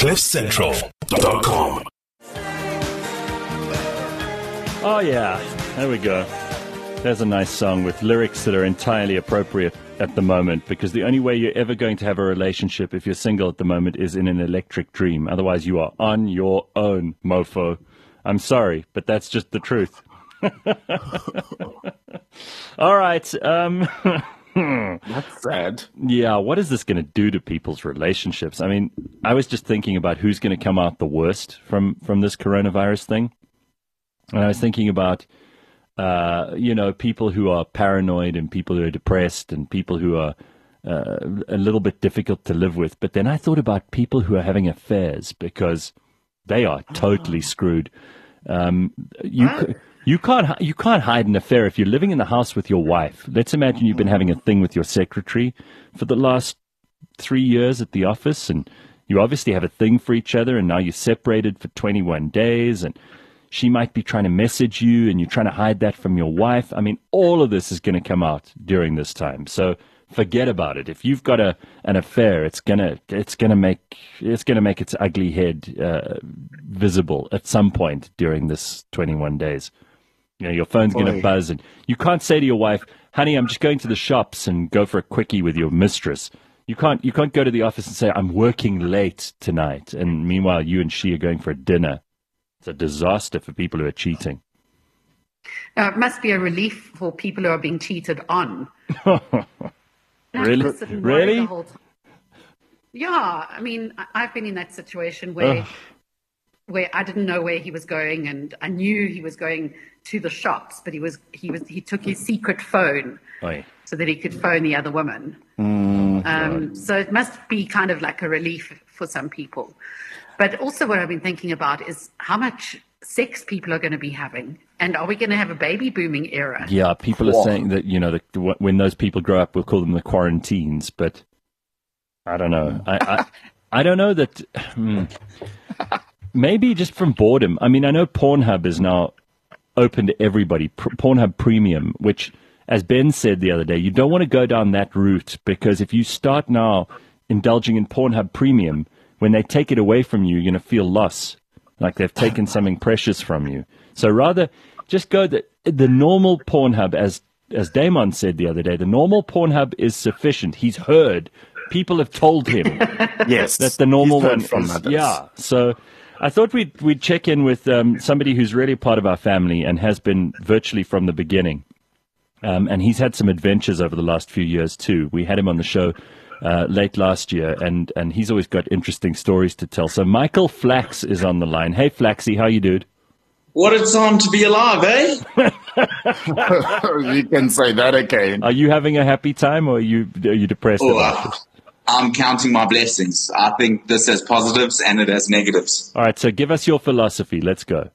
CliffCentral.com. Oh, yeah. There we go. There's a nice song with lyrics that are entirely appropriate at the moment, because the only way you're ever going to have a relationship if you're single at the moment is in an electric dream. Otherwise, you are on your own, mofo. I'm sorry, but that's just the truth. All right. That's sad. Yeah, what is this going to do to people's relationships? I mean, I was just thinking about who's going to come out the worst from this coronavirus thing. And I was thinking about, people who are paranoid and people who are depressed and people who are a little bit difficult to live with. But then I thought about people who are having affairs, because they are totally screwed. You can't hide an affair if you're living in the house with your wife. Let's imagine you've been having a thing with your secretary for the last 3 years at the office, and you obviously have a thing for each other, and now you're separated for 21 days, and she might be trying to message you, and you're trying to hide that from your wife. I mean, all of this is going to come out during this time. So forget about it. If you've got an affair, it's gonna make its ugly head visible at some point during this 21 days. You know, your phone's going to buzz, and you can't say to your wife, "Honey, I'm just going to the shops," and go for a quickie with your mistress. You can't go to the office and say, "I'm working late tonight," and meanwhile you and she are going for a dinner. It's a disaster for people who are cheating. It must be a relief for people who are being cheated on. Really? Really? Yeah, I mean, I've been in that situation where I didn't know where he was going, and I knew he was going to the shops, but he took his secret phone so that he could phone the other woman. So it must be kind of like a relief for some people. But also what I've been thinking about is how much sex people are going to be having. And are we going to have a baby booming era? Yeah, people are saying that, when those people grow up, we'll call them the quarantines. But I don't know. I don't know that. Maybe just from boredom. I mean, I know Pornhub is now open to everybody. Pornhub Premium, which, as Ben said the other day, you don't want to go down that route, because if you start now indulging in Pornhub Premium, when they take it away from you, you're going to feel loss, like they've taken something precious from you. So rather, just go the normal Pornhub, as Damon said the other day, the normal Pornhub is sufficient. He's heard. People have told him Yes, that the normal one from is. others. Yeah, so I thought we'd check in with somebody who's really part of our family and has been virtually from the beginning. And he's had some adventures over the last few years too. We had him on the show late last year, and he's always got interesting stories to tell. So Michael Flax is on the line. Hey, Flaxy, how you dude? What a time to be alive, eh? You can say that again. Are you having a happy time, or are you depressed about this? I'm counting my blessings. I think this has positives and it has negatives. All right, so give us your philosophy. Let's go.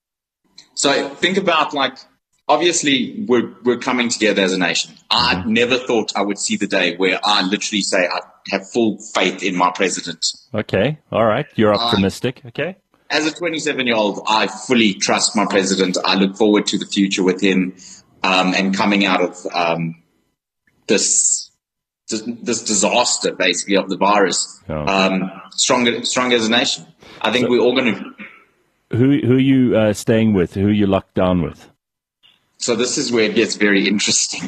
So think about, obviously we're coming together as a nation. I never thought I would see the day where I literally say I have full faith in my president. Okay, all right. You're optimistic. Okay. As a 27-year-old, I fully trust my president. I look forward to the future with him and coming out of this disaster, basically, of the virus. Stronger as a nation. I think we're all going to... Who are you staying with? Who are you locked down with? So this is where it gets very interesting.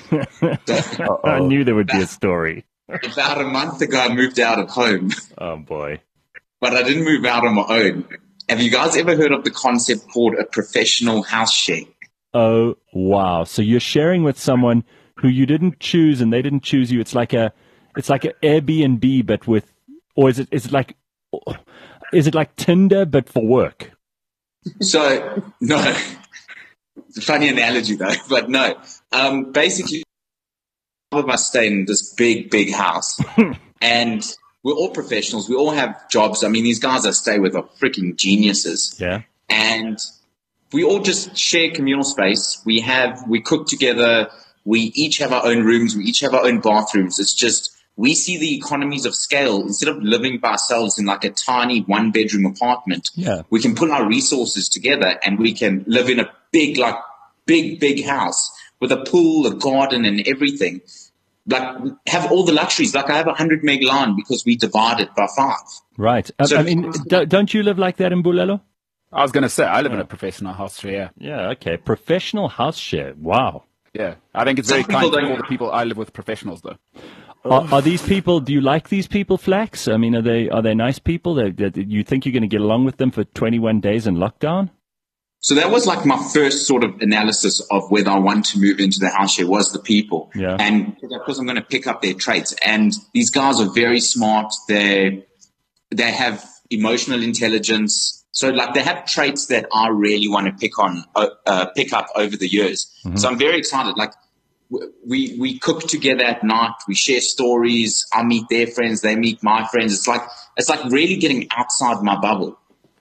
I knew there would be a story. About a month ago, I moved out of home. Oh, boy. But I didn't move out on my own. Have you guys ever heard of the concept called a professional house share? Oh, wow. So you're sharing with someone who you didn't choose and they didn't choose you. It's like a Airbnb, but with, or is it like Tinder, but for work? So, no. It's a funny analogy though, but no. Basically, all of us stay in this big house and we're all professionals. We all have jobs. I mean, these guys I stay with are freaking geniuses. Yeah. And we all just share communal space. We cook together. We each have our own rooms. We each have our own bathrooms. It's just, we see the economies of scale. Instead of living by ourselves in like a tiny 1-bedroom apartment, we can pull our resources together and we can live in a big house with a pool, a garden and everything. like have all the luxuries. Like I have 100 meg line because we divide it by 5. Right. So- I mean, don't you live like that in Bulelo? I was going to say, I live in a professional house share. Yeah, okay. Professional house share. Wow. Yeah. I think it's Some very kind people to don't- call the people I live with professionals, though. Are these people, do you like these people, Flax? I mean, are they nice people? You think you're going to get along with them for 21 days in lockdown? So that was like my first sort of analysis of whether I want to move into the house share was the people. Yeah. And because I'm going to pick up their traits. And these guys are very smart. They have emotional intelligence. So like they have traits that I really want to pick up over the years. Mm-hmm. So I'm very excited. Like we cook together at night. We share stories. I meet their friends. They meet my friends. It's like really getting outside my bubble.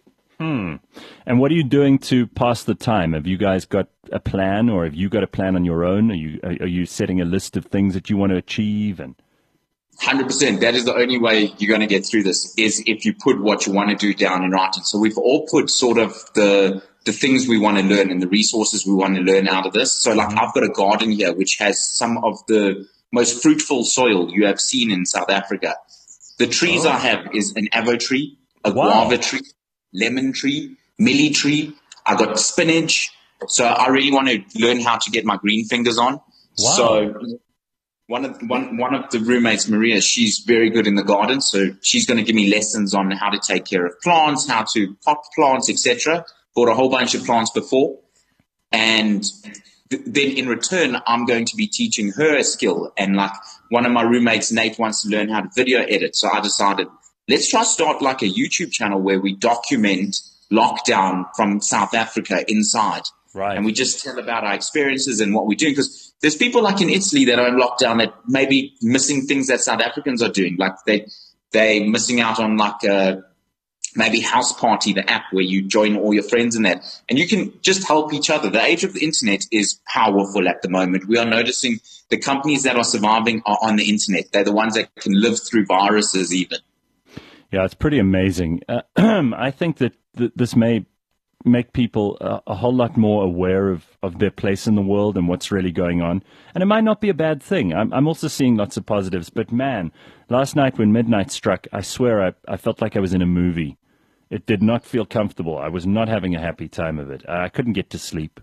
And what are you doing to pass the time? Have you guys got a plan, or have you got a plan on your own? Are you setting a list of things that you want to achieve? And 100%. That is the only way you're going to get through this is if you put what you want to do down in writing. So we've all put sort of the things we want to learn and the resources we want to learn out of this. So like I've got a garden here which has some of the most fruitful soil you have seen in South Africa. The trees I have is an avo tree, a guava tree, lemon tree, millie tree. I got spinach. So I really want to learn how to get my green fingers on. Wow. So one of the roommates, Maria, she's very good in the garden. So she's going to give me lessons on how to take care of plants, how to pot plants, etc. Bought a whole bunch of plants before. And then in return, I'm going to be teaching her a skill. And like one of my roommates, Nate, wants to learn how to video edit. So I decided, let's try start like a YouTube channel where we document lockdown from South Africa inside. Right. And we just tell about our experiences and what we're doing. Because there's people like in Italy that are in lockdown that may be missing things that South Africans are doing. Like they're missing out on like maybe House Party, the app where you join all your friends in that. And you can just help each other. The age of the internet is powerful at the moment. We are noticing the companies that are surviving are on the internet. They're the ones that can live through viruses even. Yeah, it's pretty amazing. I think that this may make people a whole lot more aware of their place in the world and what's really going on. And it might not be a bad thing. I'm also seeing lots of positives. But man, last night when midnight struck, I swear I felt like I was in a movie. It did not feel comfortable. I was not having a happy time of it. I couldn't get to sleep.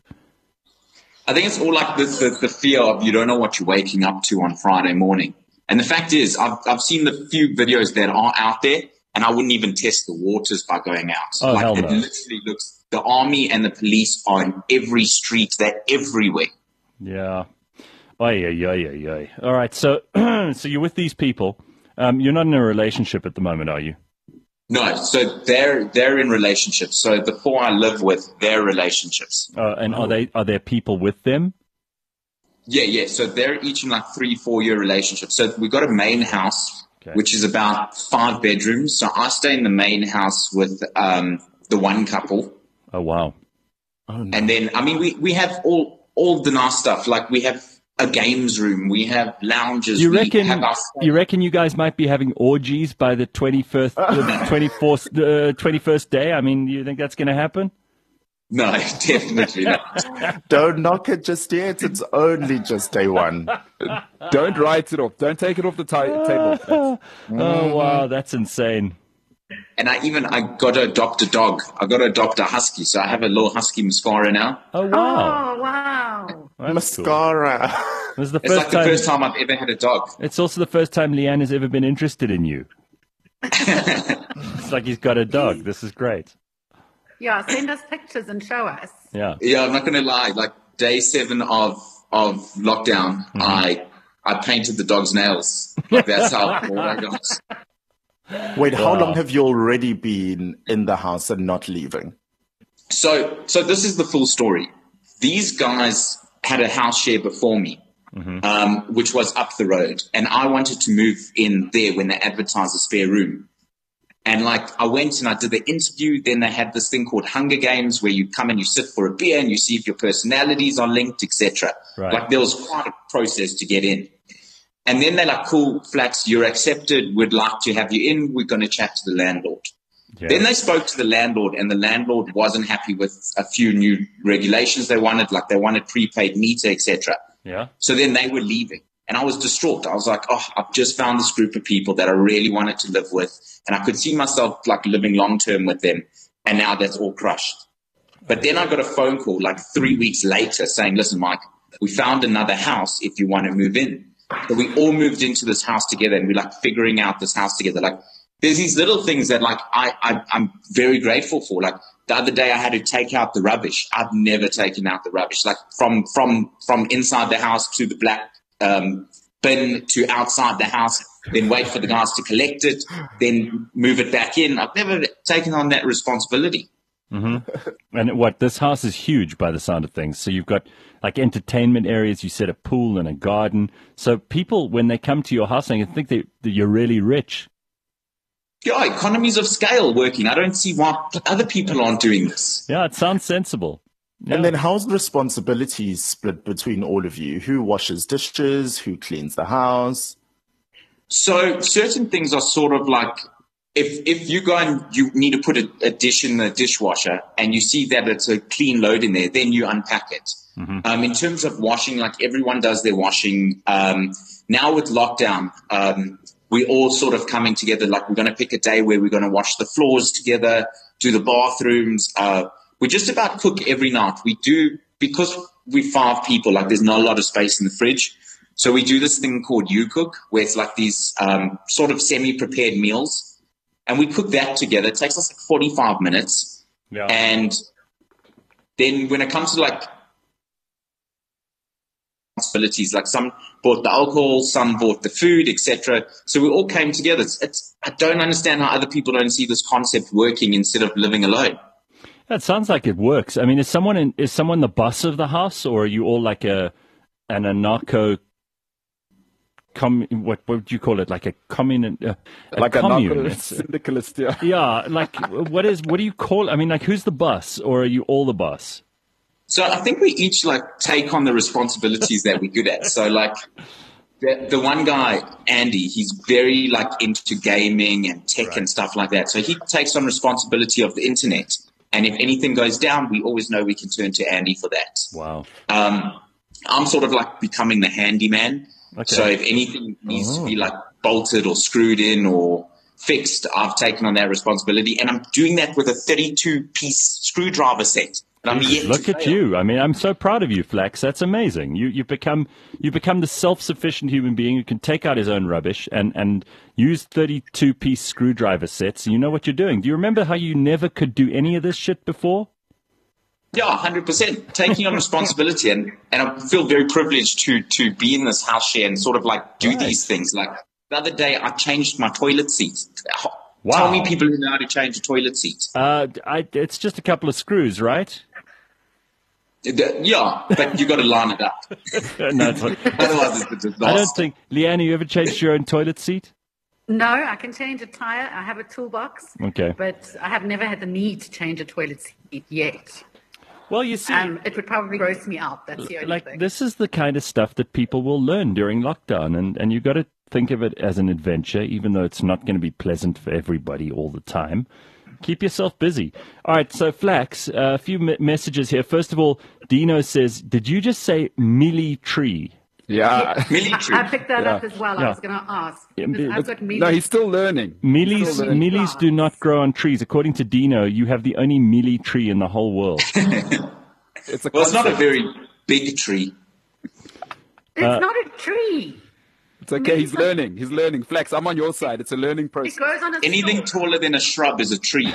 I think it's all like the fear of you don't know what you're waking up to on Friday morning. And the fact is, I've seen the few videos that are out there, and I wouldn't even test the waters by going out. Oh, like hell it no. literally looks, the army and the police are in every street. They're everywhere. Yeah. Ay. All right. So, so you're with these people. You're not in a relationship at the moment, are you? No, so they're in relationships. So the 4 I live with, they're relationships. And are there people with them? Yeah. So they're each in like 3-4 year relationships. So we've got a main house, which is about 5 bedrooms. So I stay in the main house with the one couple. Oh, wow. Oh, no. And then, I mean, we have all the nice stuff. Like we have a games room, we have lounges. You we reckon? have our You reckon you guys might be having orgies by the 21st day? I mean, you think that's going to happen? No, definitely not. Don't knock it just yet. It's only just day one. Don't write it off. Don't take it off the table. Oh, wow, that's insane. And I got to adopt a dog. I got to adopt a husky. So I have a little husky mascara now. Oh, wow. Oh, wow. That's cool. Mascara. This is the It's first like the time. first time I've ever had a dog. It's also the first time Leanne has ever been interested in you. It's like he's got a dog. This is great. Yeah, send us pictures and show us. Yeah. Yeah, I'm not going to lie. Like day 7 of lockdown, I painted the dog's nails. Like that's how bored I got. Wait, how Wow. long have you already been in the house and not leaving? So this is the full story. These guys had a house share before me, which was up the road. And I wanted to move in there when they advertised a spare room. And like I went and I did the interview. Then they had this thing called Hunger Games where you come and you sit for a beer and you see if your personalities are linked, etc. Right. Like there was quite a process to get in. And then they're like, cool, Flax, you're accepted. We'd like to have you in. We're going to chat to the landlord. Yeah. Then they spoke to the landlord, and the landlord wasn't happy with a few new regulations they wanted, like they wanted prepaid meter, etc. Yeah. So then they were leaving. And I was distraught. I was like, oh, I've just found this group of people that I really wanted to live with. And I could see myself like living long term with them. And now that's all crushed. But then I got a phone call like 3 weeks later saying, listen, Mike, we found another house if you want to move in. So we all moved into this house together, and we're like figuring out this house together. Like there's these little things that like I'm very grateful for. Like the other day I had to take out the rubbish. I've never taken out the rubbish. Like from inside the house to the black bin to outside the house, then wait for the guys to collect it, then move it back in. I've never taken on that responsibility. Mm-hmm. And this house is huge by the sound of things. So you've got like entertainment areas, you said a pool and a garden. So people, when they come to your house, they think that you're really rich. Yeah, economies of scale working. I don't see why other people aren't doing this. Yeah, it sounds sensible. Yeah. And then how's the responsibilities split between all of you? Who washes dishes? Who cleans the house? So certain things are sort of like, if you go and you need to put a dish in the dishwasher and you see that it's a clean load in there, then you unpack it. Mm-hmm. In terms of washing, like everyone does their washing. Now with lockdown, we're all sort of coming together. Like we're going to pick a day where we're going to wash the floors together, do the bathrooms. We just about cook every night. We do, because we're 5 people, like there's not a lot of space in the fridge. So we do this thing called You Cook, where it's like these sort of semi-prepared meals. And we cook that together. It takes us like 45 minutes. Yeah. And then when it comes to like responsibilities, like some bought the alcohol, some bought the food, etc. So we all came together. I don't understand how other people don't see this concept working instead of living alone. That sounds like it works. I mean, is someone the boss of the house, or are you all like an anarcho? What would you call it? Like a commune? Like a commune. Syndicalist, yeah. Yeah, like what do you call? I mean, like who's the boss, or are you all the boss? So I think we each like take on the responsibilities that we're good at. So like the one guy, Andy, he's very like into gaming and tech and stuff like that. So he takes on responsibility of the internet. And if anything goes down, we always know we can turn to Andy for that. Wow. I'm sort of like becoming the handyman. Okay. So if anything needs to be like bolted or screwed in or fixed, I've taken on that responsibility. And I'm doing that with a 32-piece screwdriver set. And I'm yet Look at you. I mean, I'm so proud of you, Flax. That's amazing. You become the self-sufficient human being who can take out his own rubbish and use 32-piece screwdriver sets. You know what you're doing. Do you remember how you never could do any of this shit before? Yeah, 100%. Taking on responsibility. And I feel very privileged to be in this house share and sort of like do these things. Like the other day, I changed my toilet seat. Wow. Tell me people who know how to change a toilet seat. It's just a couple of screws, right? Yeah, but you got to line it up. No, it's otherwise, it's a disaster. I don't think, Leanne, you ever changed your own toilet seat? No, I can change a tire. I have a toolbox. Okay. But I have never had the need to change a toilet seat yet. Well, you see, it would probably gross me out. That's the only thing. This is the kind of stuff that people will learn during lockdown, and you've got to think of it as an adventure, even though it's not going to be pleasant for everybody all the time. Keep yourself busy. All right, so Flax, a few messages here. First of all, Dino says, did you just say mealy tree? Yeah. Mealy tree. I picked that up as well. I was going to ask. I've got mealy. No, he's still learning. Mealies do not grow on trees. According to Dino, you have the only mealy tree in the whole world. It's not a very big tree. It's not a tree. It's okay. He's learning. He's learning. Flex, I'm on your side. It's a learning process. It grows on a Anything taller than a shrub is a tree.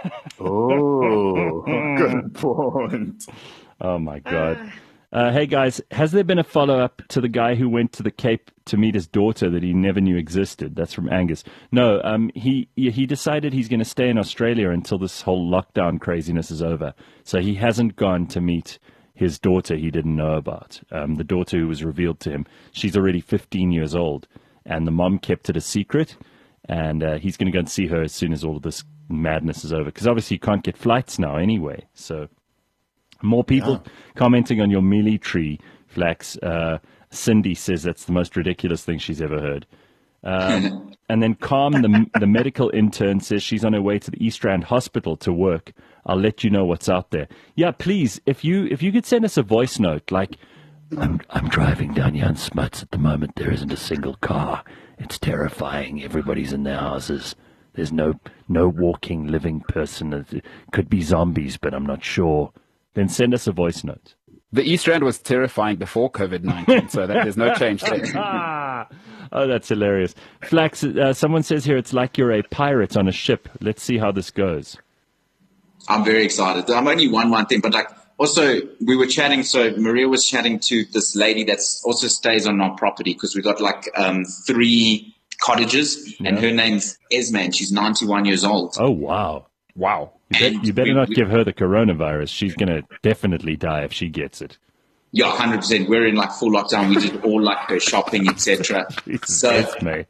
Oh, good point. Oh, my God. Hey, guys, has there been a follow-up to the guy who went to the Cape to meet his daughter that he never knew existed? That's from Angus. No, he decided he's going to stay in Australia until this whole lockdown craziness is over. So he hasn't gone to meet his daughter he didn't know about. The daughter who was revealed to him, she's already 15 years old, and the mom kept it a secret, and he's going to go and see her as soon as all of this madness is over, because obviously you can't get flights now anyway. So more people commenting on your mealy tree, Flax. Cindy says that's the most ridiculous thing she's ever heard. And then Calm, the medical intern, says she's on her way to the East Rand Hospital to work. I'll let you know what's out there. Yeah, please, if you could send us a voice note, like I'm driving down Jan Smuts at the moment. There isn't a single car. It's terrifying. Everybody's in their houses. There's no walking, living person. It could be zombies, but I'm not sure. Then send us a voice note. The East Rand was terrifying before COVID-19, so there's no change there. Oh, that's hilarious. Flax, someone says here it's like you're a pirate on a ship. Let's see how this goes. I'm very excited. I'm only one thing, but like also we were chatting. So Maria was chatting to this lady that's also stays on our property because we got like 3 cottages, and her name's Esme, and she's 91 years old. Oh, wow. Wow. You better not give her the coronavirus. She's going to definitely die if she gets it. Yeah, 100%. We're in like full lockdown. We did all like her shopping, etc. So Esme.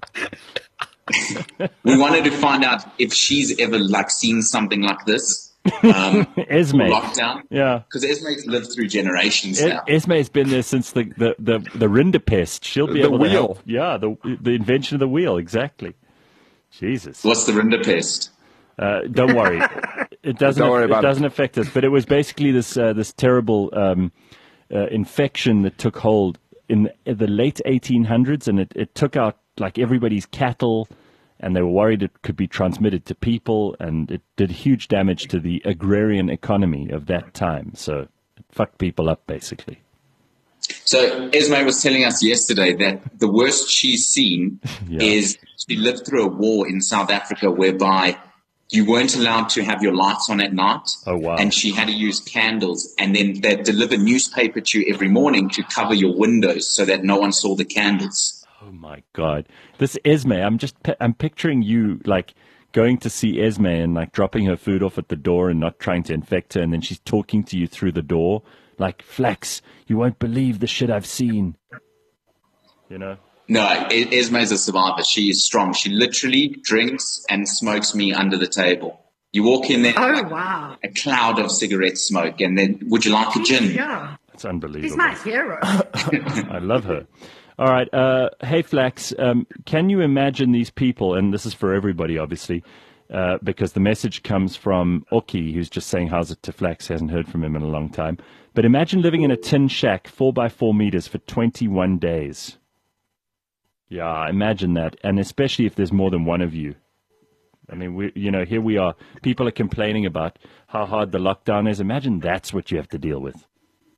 we wanted to find out if she's ever like seen something like this. Esme. Lockdown. Yeah. Because Esme's lived through generations now. Esme's been there since the Rinderpest. She'll be able to help. Yeah, the invention of the wheel, exactly. Jesus. What's the Rinderpest? Don't worry. It doesn't affect us. But it was basically this terrible infection that took hold in the late 1800s, and it took out like everybody's cattle, and they were worried it could be transmitted to people, and it did huge damage to the agrarian economy of that time. So it fucked people up, basically. So Esme was telling us yesterday that the worst she's seen is she lived through a war in South Africa whereby you weren't allowed to have your lights on at night. Oh, wow. And she had to use candles. And then they'd deliver newspaper to you every morning to cover your windows so that no one saw the candles. Oh, my God. This Esme, I'm picturing you, like, going to see Esme and, like, dropping her food off at the door and not trying to infect her. And then she's talking to you through the door. Like, Flax, you won't believe the shit I've seen. You know? No, Esme's a survivor. She is strong. She literally drinks and smokes me under the table. You walk in there, Wow. a cloud of cigarette smoke, and then, would you like a gin? Yeah. That's unbelievable. He's my hero. I love her. All right. Hey, Flax, can you imagine these people, and this is for everybody, obviously, because the message comes from Oki, who's just saying how's it to Flax, hasn't heard from him in a long time. But imagine living in a tin shack, 4 by 4 meters for 21 days. Yeah, imagine that. And especially if there's more than one of you. I mean, here we are. People are complaining about how hard the lockdown is. Imagine that's what you have to deal with.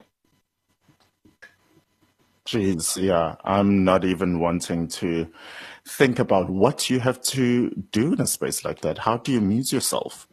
Jeez, yeah. I'm not even wanting to think about what you have to do in a space like that. How do you amuse yourself?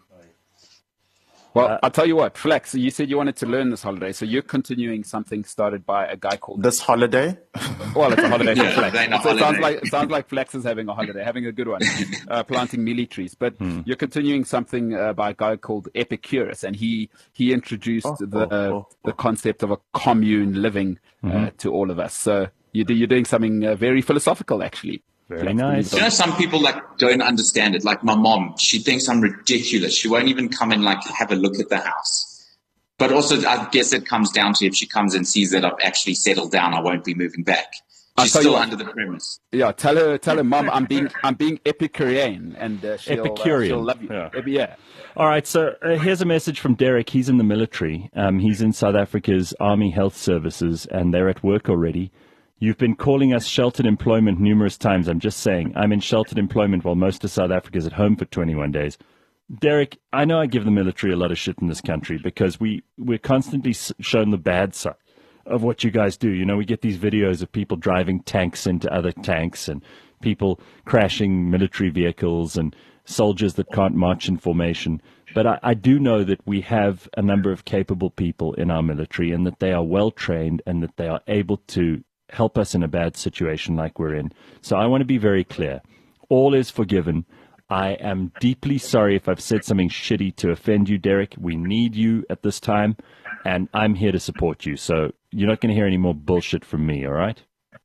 Well, I'll tell you what, Flex, you said you wanted to learn this holiday, so you're continuing something started by a guy called... This holiday? Well, it's a holiday for Flex. It sounds like Flex is having a holiday, having a good one, planting mealy trees. But you're continuing something by a guy called Epicurus, and he introduced the concept of a commune living to all of us. So you're doing something very philosophical, actually. Very nice. You know, some people like don't understand it. Like my mom, she thinks I'm ridiculous. She won't even come and like have a look at the house. But also, I guess it comes down to if she comes and sees that I've actually settled down, I won't be moving back. She's still under the premise. Yeah, tell her, Mom, I'm being Epicurean, and she'll love you. Yeah. All right, so here's a message from Derek. He's in the military. He's in South Africa's Army Health Services, and they're at work already. You've been calling us sheltered employment numerous times. I'm just saying, I'm in sheltered employment while most of South Africa is at home for 21 days. Derek, I know I give the military a lot of shit in this country because we're constantly shown the bad side of what you guys do. You know, we get these videos of people driving tanks into other tanks and people crashing military vehicles and soldiers that can't march in formation. But I do know that we have a number of capable people in our military and that they are well trained and that they are able to help us in a bad situation like we're in. So I want to be very clear. All is forgiven. I am deeply sorry if I've said something shitty to offend you, Derek. We need you at this time, and I'm here to support you. So you're not going to hear any more bullshit from me, all right?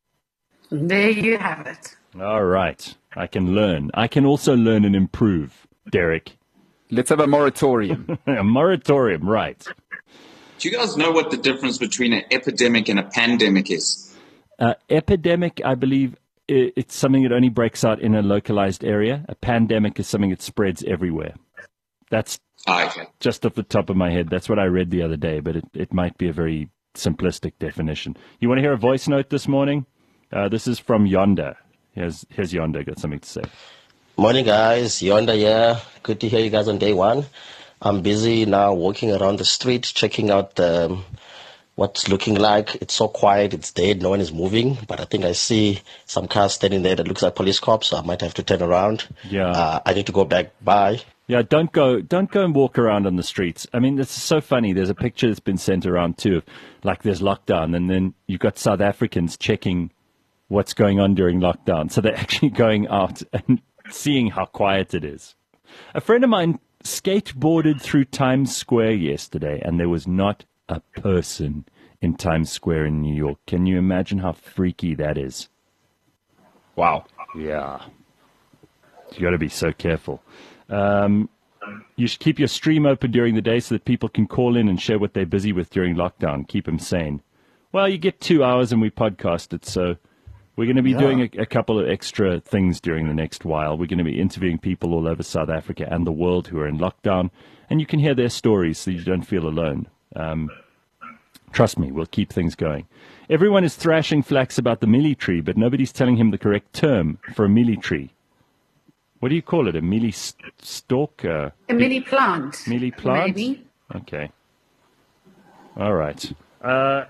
There you have it. All right. I can learn. I can also learn and improve, Derek. Let's have a moratorium. A moratorium, right. Do you guys know what the difference between an epidemic and a pandemic is? Epidemic, I believe, it's something that only breaks out in a localized area. A pandemic is something that spreads everywhere. That's Okay. just off the top of my head. That's what I read the other day, but it might be a very simplistic definition. You want to hear a voice note this morning? This is from Yonda. Here's Yonda, got something to say. Morning, guys. Yonda here. Good to hear you guys on day one. I'm busy now walking around the street, checking out what's looking like. It's so quiet. It's dead. No one is moving. But I think I see some cars standing there that looks like police cops. So I might have to turn around. Yeah. I need to go back by. Yeah, don't go and walk around on the streets. I mean, this is so funny. There's a picture that's been sent around too of, like, there's lockdown, and then you've got South Africans checking what's going on during lockdown. So they're actually going out and seeing how quiet it is. A friend of mine skateboarded through Times Square yesterday, and there was not a person in Times Square in New York. Can you imagine how freaky that is? Wow. Yeah. You got to be so careful. You should keep your stream open during the day so that people can call in and share what they're busy with during lockdown. Keep them sane. Well, you get 2 hours and we podcast it, so we're going to be doing a couple of extra things during the next while. We're going to be interviewing people all over South Africa and the world who are in lockdown, and you can hear their stories so you don't feel alone. Trust me, we'll keep things going. Everyone is thrashing Flax about the mealie tree, but nobody's telling him the correct term for a mealie tree. What do you call it? A mealie stalk? A mealie plant. Mealie plant? Maybe. Okay. All right. I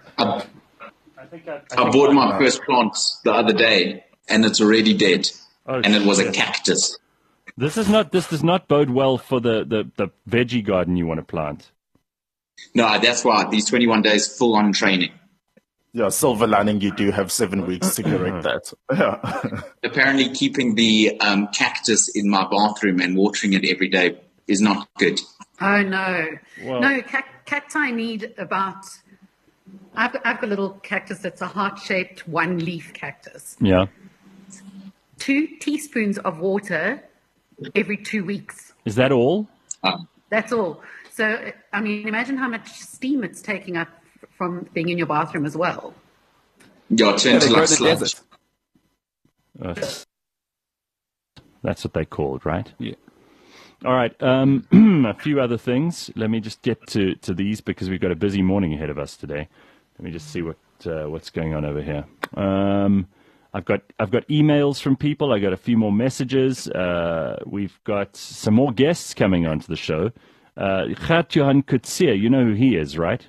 bought my first plant the other day, and it's already dead. Oh, and it was a cactus. This does not bode well for the veggie garden you want to plant. No, that's why. These 21 days full-on training. Yeah, silver lining, you do have 7 weeks to correct that. Yeah. Apparently keeping the cactus in my bathroom and watering it every day is not good. Oh, no. Well, no, cacti need about... I've got a little cactus that's a heart-shaped one-leaf cactus. Yeah. 2 teaspoons of water every 2 weeks. Is that all? That's all. So, I mean, imagine how much steam it's taking up from being in your bathroom as well. Yeah, turn to like sludge. That's what they called, right? Yeah. All right. A few other things. Let me just get to these because we've got a busy morning ahead of us today. Let me just see what's going on over here. I've got emails from people. I got a few more messages. We've got some more guests coming onto the show. Gert-Johan Coetzee, you know who he is, right?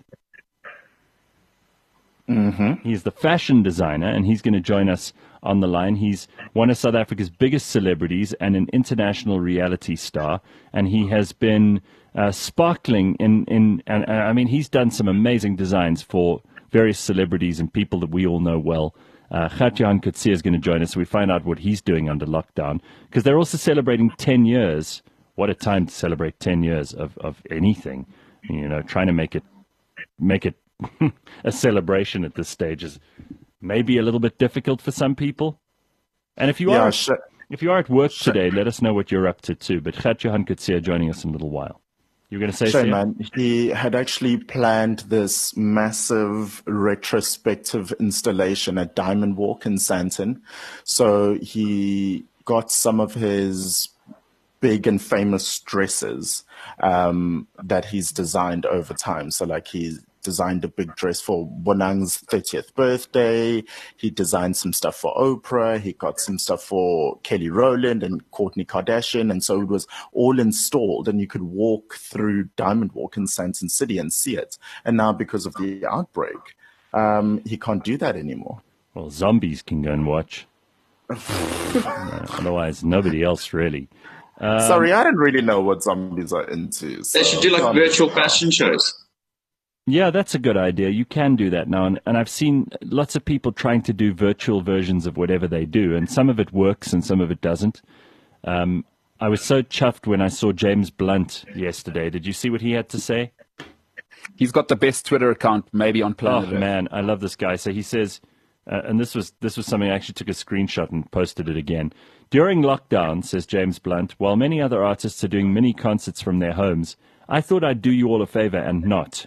Mm-hmm. He's the fashion designer, and he's going to join us on the line. He's one of South Africa's biggest celebrities and an international reality star, and he has been sparkling and I mean, he's done some amazing designs for various celebrities and people that we all know well. Gert-Johan Coetzee is going to join us, so we find out what he's doing under lockdown, because they're also celebrating 10 years. What a time to celebrate 10 years of anything. You know, trying to make it a celebration at this stage is maybe a little bit difficult for some people. And if you are at work today, let us know what you're up to too. But Gert-Johan Coetzee joining us in a little while. You're going to say, Shame, man. He had actually planned this massive retrospective installation at Diamond Walk in Sandton. So he got some of his big and famous dresses that he's designed over time. So like he's designed a big dress for Bonang's 30th birthday. He designed some stuff for Oprah. He got some stuff for Kelly Rowland and Kourtney Kardashian. And so it was all installed and you could walk through Diamond Walk in Sandton City and see it. And now because of the outbreak, he can't do that anymore. Well, zombies can go and watch. Otherwise, nobody else really. Sorry, I don't really know what zombies are into. So they should do like virtual fashion shows. Yeah, that's a good idea. You can do that now. And I've seen lots of people trying to do virtual versions of whatever they do. And some of it works and some of it doesn't. I was so chuffed when I saw James Blunt yesterday. Did you see what he had to say? He's got the best Twitter account maybe on planet Earth. Oh, man, I love this guy. So he says, and this was something I actually took a screenshot and posted it again. During lockdown, says James Blunt, while many other artists are doing mini concerts from their homes, I thought I'd do you all a favor and not.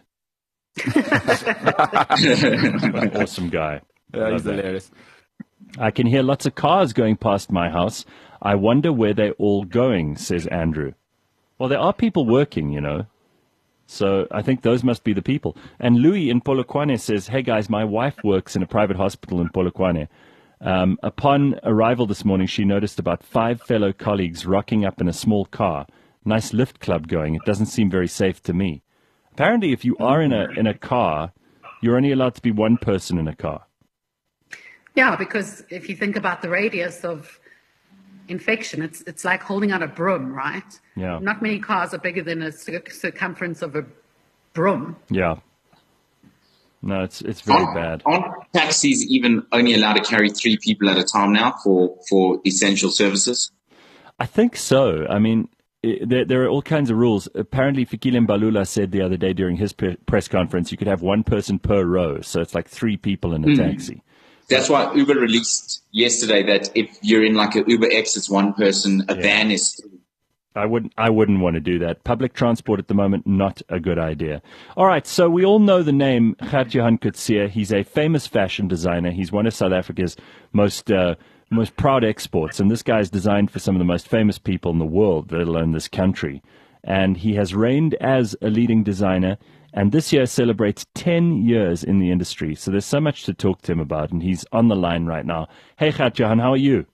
Awesome guy. He's hilarious. I can hear lots of cars going past my house. I wonder where they're all going, says Andrew. Well, there are people working, you know. So I think those must be the people. And Louis in Polokwane says, hey guys, my wife works in a private hospital in Polokwane. Upon arrival this morning, she noticed about 5 fellow colleagues rocking up in a small car. Nice lift club going. It doesn't seem very safe to me. Apparently, if you are in a car, you're only allowed to be one person in a car. Yeah, because if you think about the radius of infection, it's like holding out a broom, right? Yeah. Not many cars are bigger than a circumference of a broom. Yeah. No, it's very bad. Aren't taxis even only allowed to carry 3 people at a time now for essential services? I think so. I mean, there are all kinds of rules. Apparently, Fikile Mbalula said the other day during his press conference, you could have one person per row. So it's like 3 people in a taxi. That's why Uber released yesterday that if you're in like a Uber X, it's one person, a van is 3. I wouldn't want to do that. Public transport at the moment, not a good idea. All right, so we all know the name Gert-Johan Coetzee. He's a famous fashion designer. He's one of South Africa's most proud exports, and this guy's designed for some of the most famous people in the world, let alone this country. And he has reigned as a leading designer, and this year celebrates 10 years in the industry. So there's so much to talk to him about, and he's on the line right now. Hey, Gert-Johan, how are you?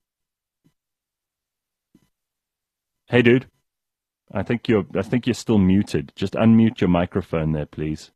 Hey, dude. I think you're still muted. Just unmute your microphone there, please.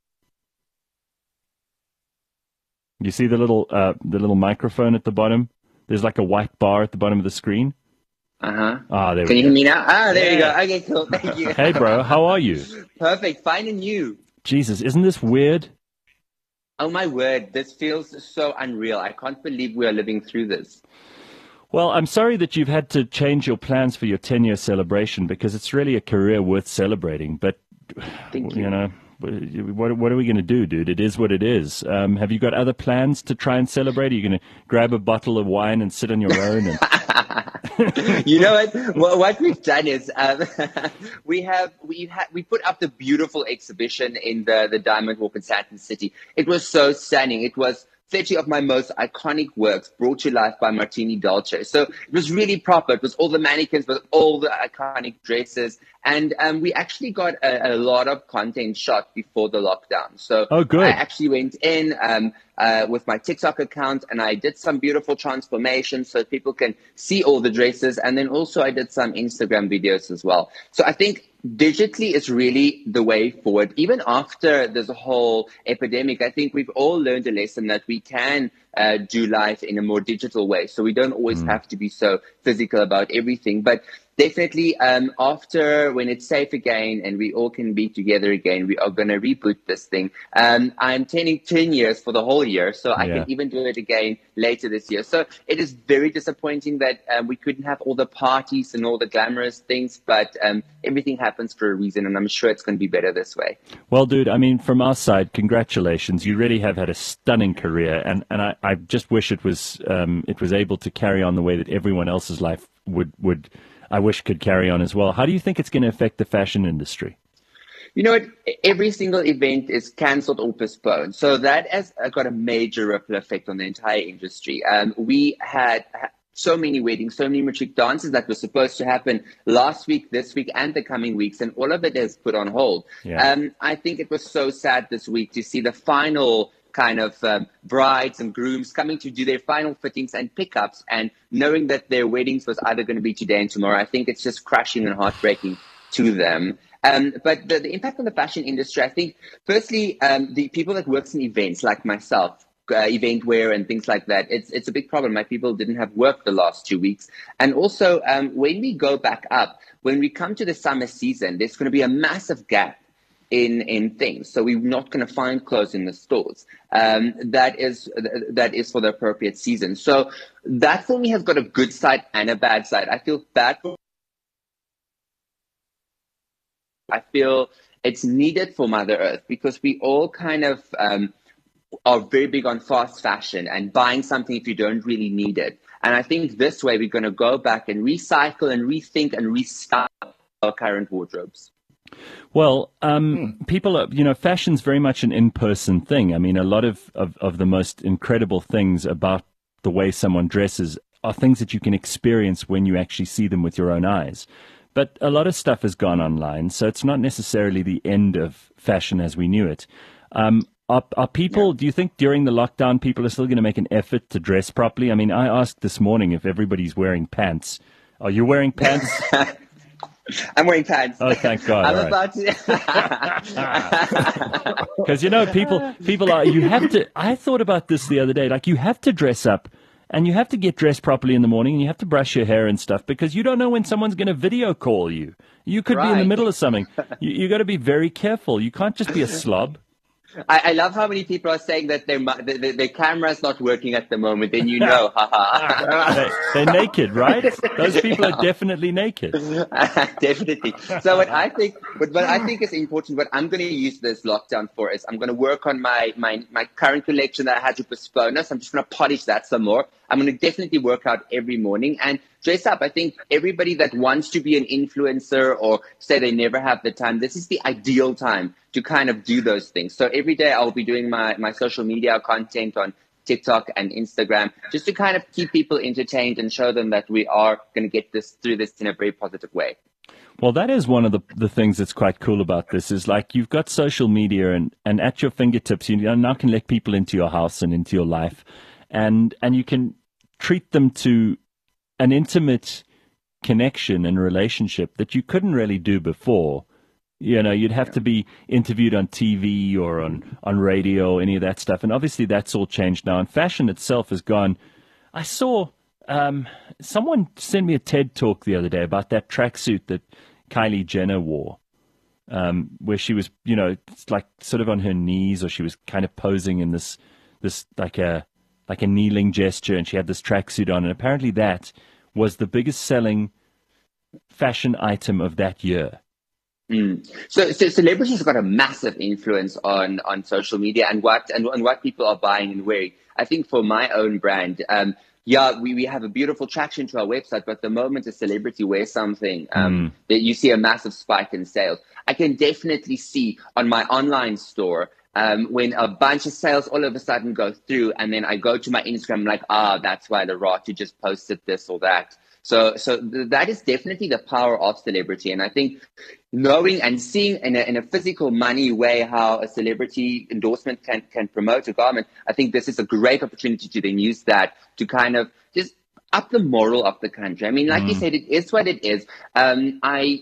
You see the little microphone at the bottom? There's like a white bar at the bottom of the screen. Uh-huh. There Can you go. hear me now? There you go. Okay, cool. Thank you. Hey, bro. How are you? Perfect. Fine and you. Jesus, isn't this weird? Oh, my word. This feels so unreal. I can't believe we are living through this. Well, I'm sorry that you've had to change your plans for your 10-year celebration because it's really a career worth celebrating. But, Thank you. you know, what are we going to do, dude? It is what it is. Have you got other plans to try and celebrate? Are you going to grab a bottle of wine and sit on your own? You know what? What we've done is we put up the beautiful exhibition in the Diamond Walk in Sandton City. It was so stunning. It was 30 of my most iconic works brought to life by Martini Dolce. So it was really proper. It was all the mannequins with all the iconic dresses. And we actually got a lot of content shot before the lockdown. So good. I actually went in with my TikTok account and I did some beautiful transformations so people can see all the dresses. And then also I did some Instagram videos as well. So I think digitally is really the way forward. Even after this whole epidemic, I think we've all learned a lesson that we can do life in a more digital way. So we don't always have to be so physical about everything. But definitely after when it's safe again and we all can be together again, we are going to reboot this thing. I'm turning 10 years for the whole year, so I can even do it again later this year. So it is very disappointing that we couldn't have all the parties and all the glamorous things, but everything happens for a reason, and I'm sure it's going to be better this way. Well, dude, I mean, from our side, congratulations. You really have had a stunning career, and I just wish it was able to carry on the way that everyone else's life would I wish could carry on as well. How do you think it's going to affect the fashion industry? You know what? Every single event is cancelled or postponed. So that has got a major ripple effect on the entire industry. We had so many weddings, so many matric dances that were supposed to happen last week, this week, and the coming weeks, and all of it is put on hold. I think it was so sad this week to see the final kind of brides and grooms coming to do their final fittings and pickups and knowing that their weddings was either going to be today and tomorrow. I think it's just crushing and heartbreaking to them. But the impact on the fashion industry, I think, firstly, the people that works in events like myself, event wear and things like that, it's a big problem. My people didn't have work the last 2 weeks. And also, when we go back up, when we come to the summer season, there's going to be a massive gap in things. So we're not going to find clothes in the stores. That is for the appropriate season. So that for me has got a good side and a bad side. I feel bad for I feel it's needed for Mother Earth because we all kind of are very big on fast fashion and buying something if you don't really need it. And I think this way we're going to go back and recycle and rethink and restyle our current wardrobes. Well, people are, fashion's very much an in-person thing. I mean, a lot of the most incredible things about the way someone dresses are things that you can experience when you actually see them with your own eyes. But a lot of stuff has gone online, so it's not necessarily the end of fashion as we knew it. Are people, do you think during the lockdown, people are still going to make an effort to dress properly? I mean, I asked this morning if everybody's wearing pants. Are you wearing pants? I'm wearing pants. Oh, thank God. I'm right. about to. Because, people are, you have to, I thought about this the other day, like you have to dress up and you have to get dressed properly in the morning and you have to brush your hair and stuff because you don't know when someone's going to video call you. You could be in the middle of something. You got to be very careful. You can't just be a slob. I love how many people are saying that their camera's not working at the moment. Then you know, They're naked, right? Those people are definitely naked. Definitely. So what I think is important, what I'm going to use this lockdown for is I'm going to work on my current collection that I had to postpone. So I'm just going to polish that some more. I'm going to definitely work out every morning and dress up. I think everybody that wants to be an influencer or say they never have the time, this is the ideal time to kind of do those things. So every day I'll be doing my social media content on TikTok and Instagram just to kind of keep people entertained and show them that we are going to get through this in a very positive way. Well, that is one of the things that's quite cool about this is like you've got social media and at your fingertips, you now can let people into your house and into your life and you can treat them to an intimate connection and relationship that you couldn't really do before. You know, you'd have to be interviewed on TV or on radio, any of that stuff. And obviously that's all changed now. And fashion itself has gone. I saw someone sent me a TED talk the other day about that tracksuit that Kylie Jenner wore, where she was, it's like sort of on her knees or she was kind of posing in this like a kneeling gesture, and she had this tracksuit on. And apparently that was the biggest selling fashion item of that year. So celebrities have got a massive influence on social media and what people are buying and wearing. I think for my own brand, we have a beautiful traction to our website, but the moment a celebrity wears something, that you see a massive spike in sales. I can definitely see on my online store when a bunch of sales all of a sudden go through, and then I go to my Instagram, I'm like, that's why the Ratu just posted this or that. So that is definitely the power of celebrity. And I think knowing and seeing in a physical money way how a celebrity endorsement can promote a garment, I think this is a great opportunity to then use that to kind of just up the moral of the country. I mean, like you said, it is what it is. I'm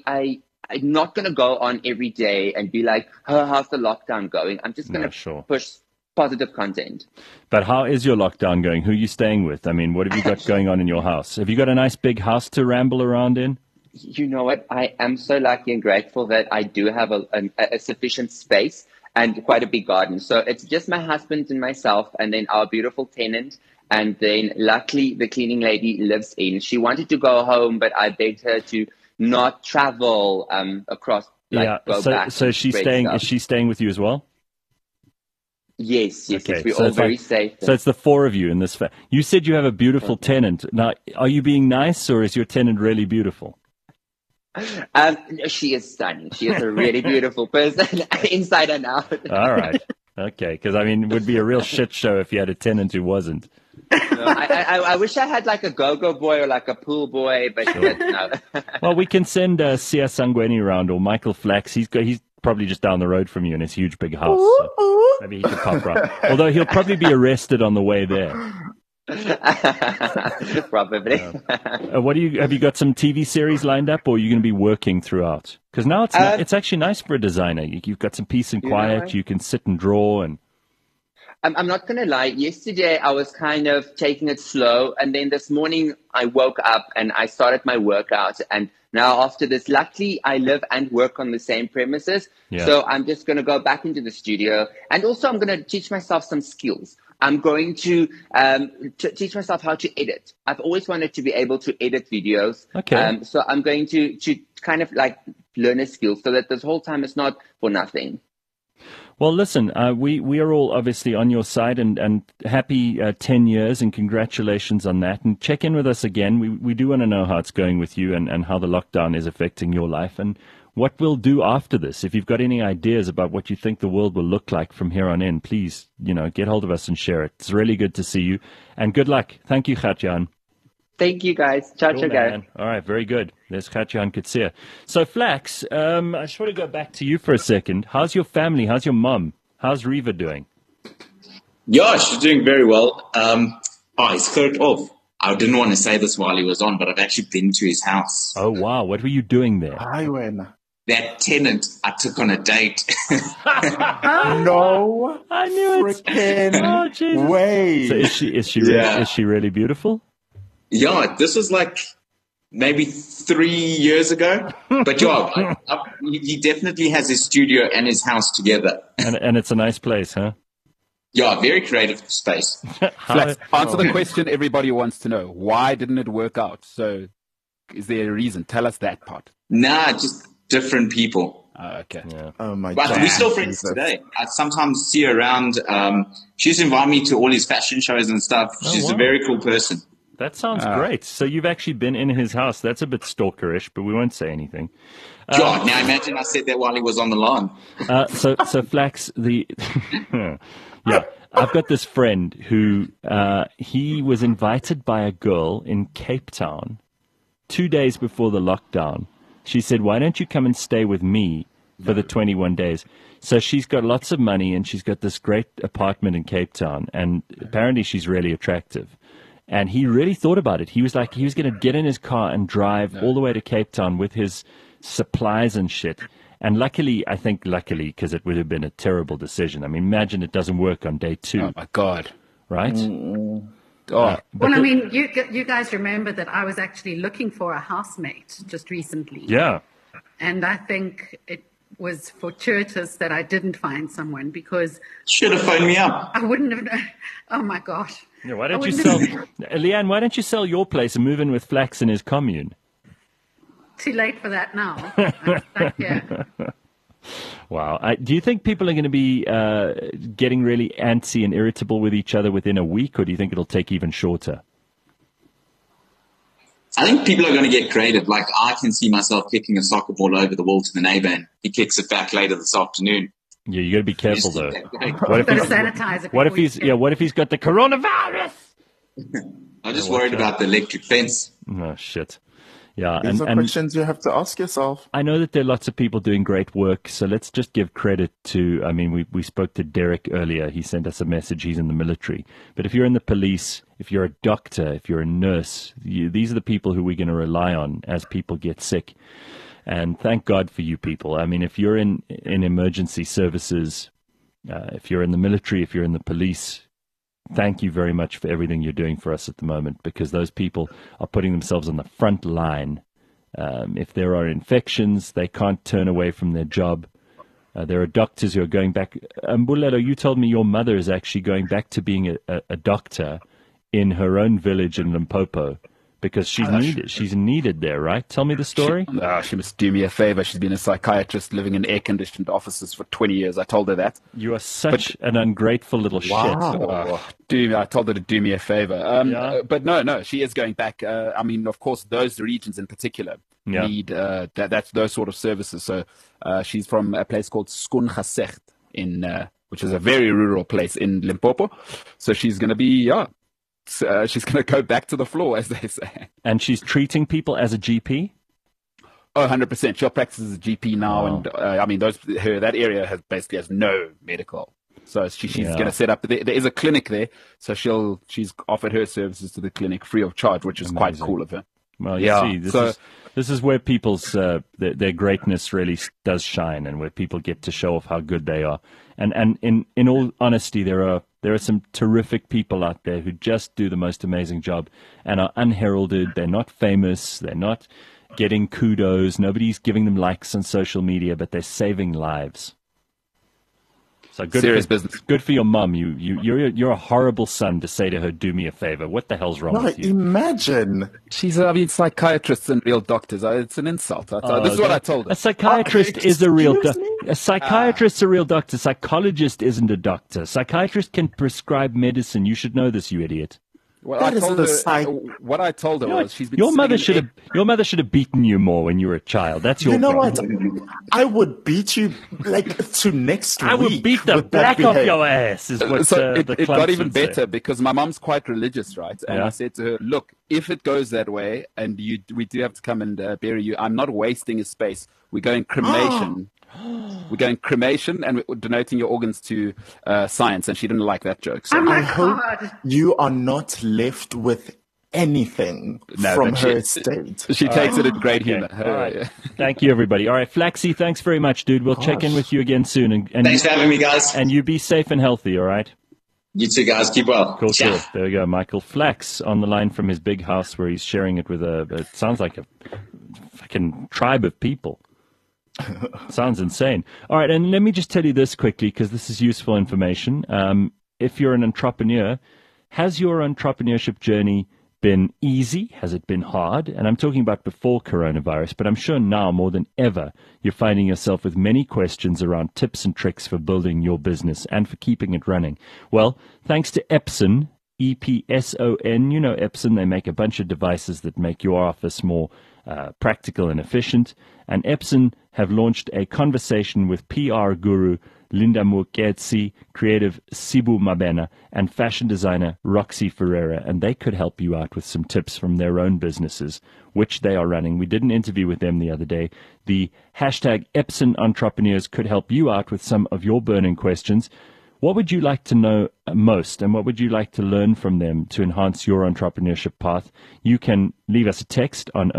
not going to go on every day and be like, how's the lockdown going? I'm just going to push positive content. But how is your lockdown going? Who are you staying with? I mean, what have you got going on in your house? Have you got a nice big house to ramble around in? You know what? I am so lucky and grateful that I do have a sufficient space and quite a big garden. So it's just my husband and myself and then our beautiful tenant. And then luckily the cleaning lady lives in. She wanted to go home, but I begged her to not travel across. Go back. So she's staying. Is she staying with you as well? Yes. Okay. We're all very safe. So it's the four of you in this. You said you have a beautiful tenant. Now, are you being nice, or is your tenant really beautiful? She is stunning. She is a really beautiful person, inside and out. All right. Okay. Because I mean, it would be a real shit show if you had a tenant who wasn't. No, I wish I had like a go-go boy or like a pool boy, but no. Well, we can send Sia Sangweni around or Michael Flax. He's probably just down the road from you in his huge big house. So maybe he could pop around. Although he'll probably be arrested on the way there. Probably. Have you got some TV series lined up, or are you going to be working throughout? Because now it's actually nice for a designer. You've got some peace and quiet. You can sit and draw and. I'm not going to lie. Yesterday, I was kind of taking it slow. And then this morning, I woke up and I started my workout. And now after this, luckily, I live and work on the same premises. Yeah. So I'm just going to go back into the studio. And also, I'm going to teach myself some skills. I'm going to teach myself how to edit. I've always wanted to be able to edit videos. Okay. So I'm going to kind of like learn a skill so that this whole time is not for nothing. Well, listen, we are all obviously on your side and happy 10 years and congratulations on that. And check in with us again. We do want to know how it's going with you and how the lockdown is affecting your life and what we'll do after this. If you've got any ideas about what you think the world will look like from here on in, please, get hold of us and share it. It's really good to see you and good luck. Thank you, Gert-Jan. Thank you, guys. Ciao, Cool, ciao, guys. man. All right, very good. There's Katjan Kutsia. So, Flax, I just want to go back to you for a second. How's your family? How's your mum? How's Reva doing? Yeah, she's doing very well. He's cleared off. I didn't want to say this while he was on, but I've actually been to his house. Oh, wow. What were you doing there? That tenant I took on a date. No, I knew it. freaking Jesus. way. So is she really beautiful? Yeah, this was like maybe 3 years ago. But yeah, he definitely has his studio and his house together. And it's a nice place, huh? Yeah, very creative space. Flax, answer the question everybody wants to know. Why didn't it work out? So is there a reason? Tell us that part. Nah, just different people. Okay. Yeah. Oh my But God. we're still friends today. I sometimes see her around. She used to invite me to all his fashion shows and stuff. She's wow. a very cool person. That sounds great. So you've actually been in his house. That's a bit stalkerish, but we won't say anything. God, now imagine I said that while he was on the line. So Flax, yeah, I've got this friend who he was invited by a girl in Cape Town 2 days before the lockdown. She said, "Why don't you come and stay with me for the 21 days?" So she's got lots of money and she's got this great apartment in Cape Town, and apparently she's really attractive. And he really thought about it. He was like, he was going to get in his car and drive all the way to Cape Town with his supplies and shit. And luckily, because it would have been a terrible decision. I mean, imagine it doesn't work on day 2. Oh, my God. Right? Well, I mean, you guys remember that I was actually looking for a housemate just recently. Yeah. And I think it was fortuitous that I didn't find someone, because Should have phoned me up. I wouldn't have known. Oh, my gosh. Yeah, why don't you sell, Leanne, why don't you sell your place and move in with Flax in his commune? Too late for that now. Yeah. Wow. Do you think people are going to be getting really antsy and irritable with each other within a week, or do you think it'll take even shorter? I think people are going to get creative. Like, I can see myself kicking a soccer ball over the wall to the neighbor, and he kicks it back later this afternoon. Yeah, you got to be careful though. What Better sanitize it. What if he's got the coronavirus? I'm just worried about the electric fence. Oh shit. Yeah, These are questions you have to ask yourself. I know that there are lots of people doing great work, so let's just give credit to, I mean, we spoke to Derek earlier. He sent us a message. He's in the military. But if you're in the police, if you're a doctor, if you're a nurse, these are the people who we're going to rely on as people get sick. And thank God for you people. I mean, if you're in emergency services, if you're in the military, if you're in the police, thank you very much for everything you're doing for us at the moment, because those people are putting themselves on the front line. If there are infections, they can't turn away from their job. There are doctors who are going back. Mbulelo, you told me your mother is actually going back to being a doctor in her own village in Limpopo, because she's needed there, right? Tell me the story. She must do me a favor. She's been a psychiatrist living in air-conditioned offices for 20 years. I told her that. You are such an ungrateful little shit. I told her to do me a favor. But no, she is going back. I mean, of course, those regions in particular need that's those sort of services. So she's from a place called Skoongesegt which is a very rural place in Limpopo. So she's going to be, she's going to go back to the floor, as they say. And she's treating people as a GP? Oh, 100%. She'll practice as a GP now. And I mean, that area has no medical. So she's going to set up, there is a clinic there. So she's offered her services to the clinic free of charge, which is quite cool of her. Well, you see, this is where people's, their greatness really does shine, and where people get to show off how good they are. And in all honesty, there are some terrific people out there who just do the most amazing job and are unheralded. They're not famous. They're not getting kudos. Nobody's giving them likes on social media, but they're saving lives. So serious business. Good for your mum. You're a horrible son to say to her, "Do me a favor." What the hell's wrong with you? Imagine. She's, psychiatrists and real doctors. It's an insult. This is what I told her. A psychiatrist is a real doctor. A psychiatrist's a real doctor. Psychologist isn't a doctor. Psychiatrist can prescribe medicine. You should know this, you idiot. Well, That I is told the her, side. what I told her was she's been Your mother sitting in should have beaten you more when you were a child. That's your You know problem. what? I would beat you like to next I week. would beat the with that black off behavior. your ass, is what So the it got even Clumps would say. better because my mom's quite religious, right? And Yeah. I said to her, look, if it goes that way and we do have to come and bury you, I'm not wasting a space. We're going cremation. We're going cremation and we're donating your organs to science. And she didn't like that joke. So Oh my I hope God. you are not left with anything No, from but her estate. she takes it in great Okay. humor. All right. Thank you, everybody. All right, Flaxy, thanks very much, dude. We'll check in with you again soon. And Thanks for having me, guys. And you be safe and healthy, all right? You too, guys. Keep well. Cool, Ciao. cool. There we go. Michael Flax on the line from his big house where he's sharing it with it sounds like a fucking tribe of people. Sounds insane. All right, and let me just tell you this quickly because this is useful information. If you're an entrepreneur, has your entrepreneurship journey been easy? Has it been hard? And I'm talking about before coronavirus, but I'm sure now more than ever, you're finding yourself with many questions around tips and tricks for building your business and for keeping it running. Well, thanks to Epson, EPSON, you know Epson, they make a bunch of devices that make your office more practical and efficient. And Epson have launched a conversation with PR guru Linda Muketsi, creative Sibu Mabena, and fashion designer Roxy Ferreira, and they could help you out with some tips from their own businesses, which they are running. We did an interview with them the other day. The hashtag Epson Entrepreneurs could help you out with some of your burning questions. What would you like to know most, and what would you like to learn from them to enhance your entrepreneurship path? You can leave us a text on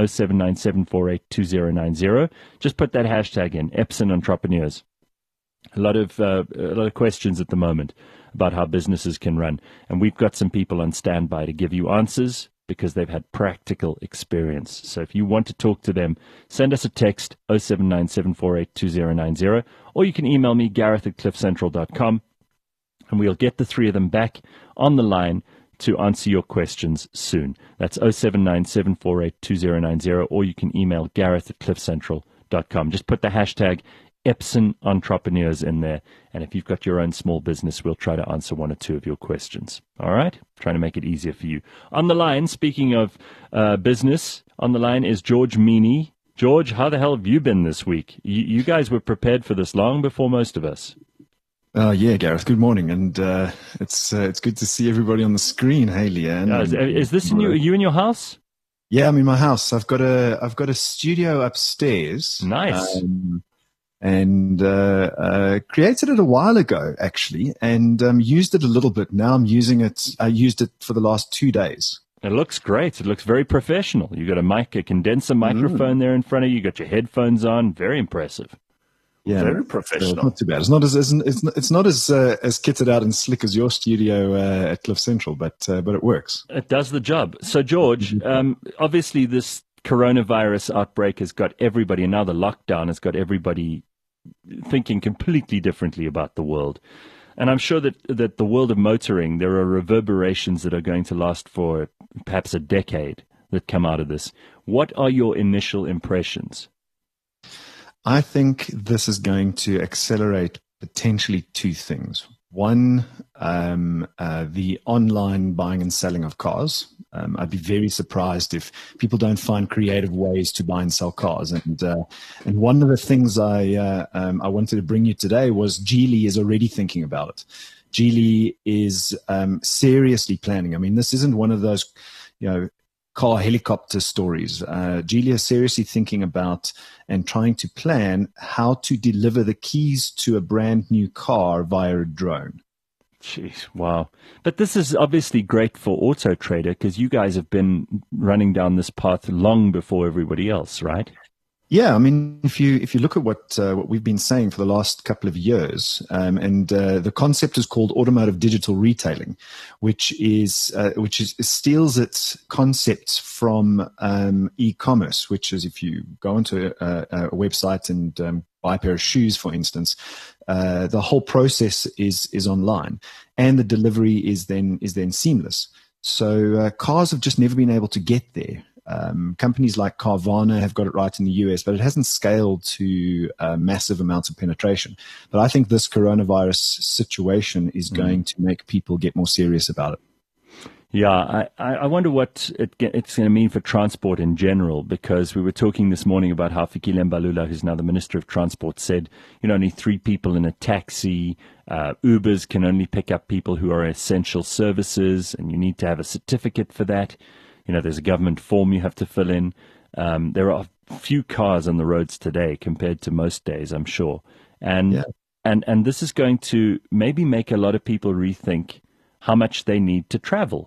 0797482090. Just put that hashtag in, Epson Entrepreneurs. A lot of questions at the moment about how businesses can run, and we've got some people on standby to give you answers because they've had practical experience. So if you want to talk to them, send us a text 0797482090, or you can email me gareth@cliffcentral.com, and we'll get the three of them back on the line to answer your questions soon. That's 0797482090, or you can email gareth@cliffcentral.com. Just put the hashtag Epson Entrepreneurs in there, and if you've got your own small business, we'll try to answer one or two of your questions. All right? Trying to make it easier for you. On the line, speaking of business, on the line is George Meany. George, how the hell have you been this week? You guys were prepared for this long before most of us. Yeah, Gareth. Good morning, and it's good to see everybody on the screen. Hey, Leanne. Is this are you in your house? Yeah, I'm in my house. I've got a studio upstairs. Nice. And created it a while ago, actually, and used it a little bit. Now I'm using it. I used it for the last 2 days. It looks great. It looks very professional. You got a condenser microphone there in front of you. You got your headphones on. Very impressive. Yeah, Very professional. Not too bad. It's not as kitted out and slick as your studio at Cliff Central, but it works. It does the job. So, George, obviously this coronavirus outbreak has got everybody, and now the lockdown has got everybody thinking completely differently about the world. And I'm sure that the world of motoring, there are reverberations that are going to last for perhaps a decade that come out of this. What are your initial impressions? I think this is going to accelerate potentially two things. One, the online buying and selling of cars. I'd be very surprised if people don't find creative ways to buy and sell cars. And one of the things I wanted to bring you today was Geely is already thinking about it. Geely is seriously planning. I mean, this isn't one of those, car helicopter stories. Geely is seriously thinking about and trying to plan how to deliver the keys to a brand new car via a drone. Jeez, wow. But this is obviously great for Auto Trader because you guys have been running down this path long before everybody else, right? Yeah, I mean, if you look at what we've been saying for the last couple of years, and the concept is called automotive digital retailing, which steals its concepts from e-commerce, which is if you go onto a website and buy a pair of shoes, for instance, the whole process is online, and the delivery is then seamless. So cars have just never been able to get there. Companies like Carvana have got it right in the US, but it hasn't scaled to massive amounts of penetration. But I think this coronavirus situation is going to make people get more serious about it. Yeah, I wonder what it's going to mean for transport in general, because we were talking this morning about how Fikile Mbalula, who's now the Minister of Transport, said, only 3 people in a taxi. Ubers can only pick up people who are essential services, and you need to have a certificate for that. There's a government form you have to fill in. There are few cars on the roads today compared to most days, I'm sure. And this is going to maybe make a lot of people rethink how much they need to travel.